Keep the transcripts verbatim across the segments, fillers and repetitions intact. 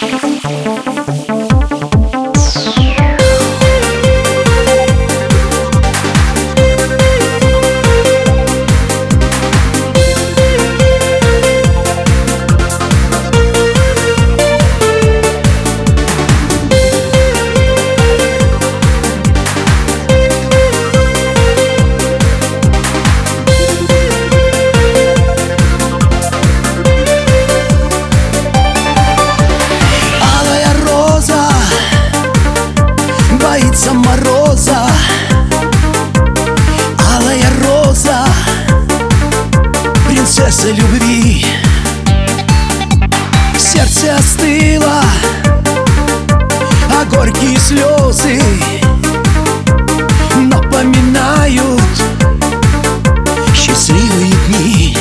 Боится мороза, алая роза, принцесса любви. Сердце остыло, а горькие слезы напоминают счастливые дни.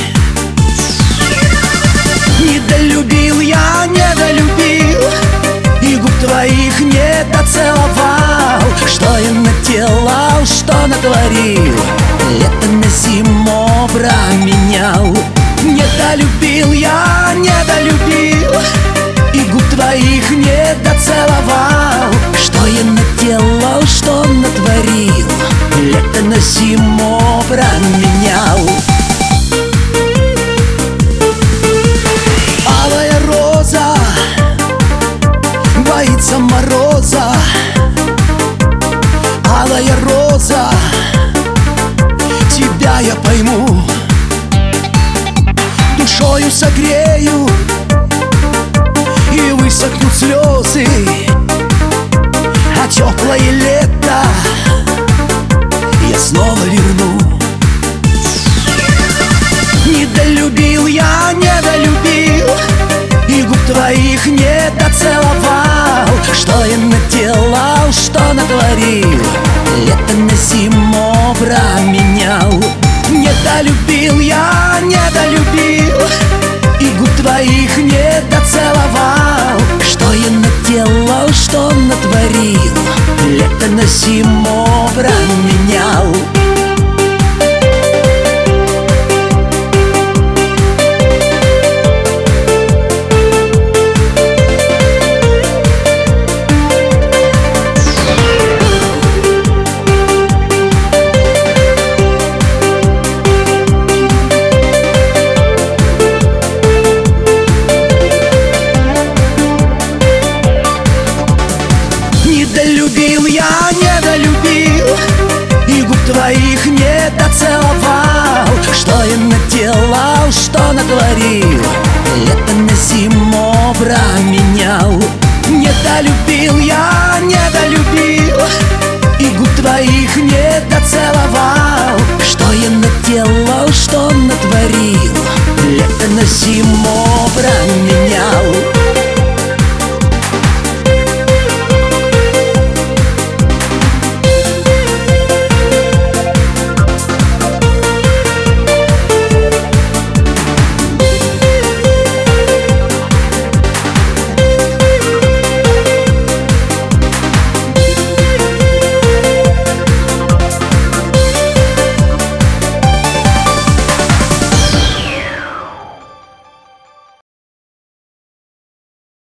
Недолюбил я, недолюбил, и губ твоих не доцеловал. Что я наделал, что натворил, лето на зиму променял. Недолюбил я, недолюбил, и губ твоих не доцеловал. Что я наделал, что натворил, лето на зиму променял. Алая роза боится мороза, алая роза, тебя я пойму, душою согрею, и высохнут слезы, а теплое лето я снова верну. Недолюбил я, недолюбил, и губ твоих не доцеловал. Что я наделал, что натворил, лето на зиму променял. Недолюбил я, недолюбил, и губ твоих не доцеловал. Что я наделал, что натворил, лето на зиму променял. Недолюбил я, недолюбил, и губ твоих не доцеловал. Что я наделал, что натворил, лето на зиму променял. Недолюбил я, недолюбил, и губ твоих не доцеловал. Что я наделал, что натворил,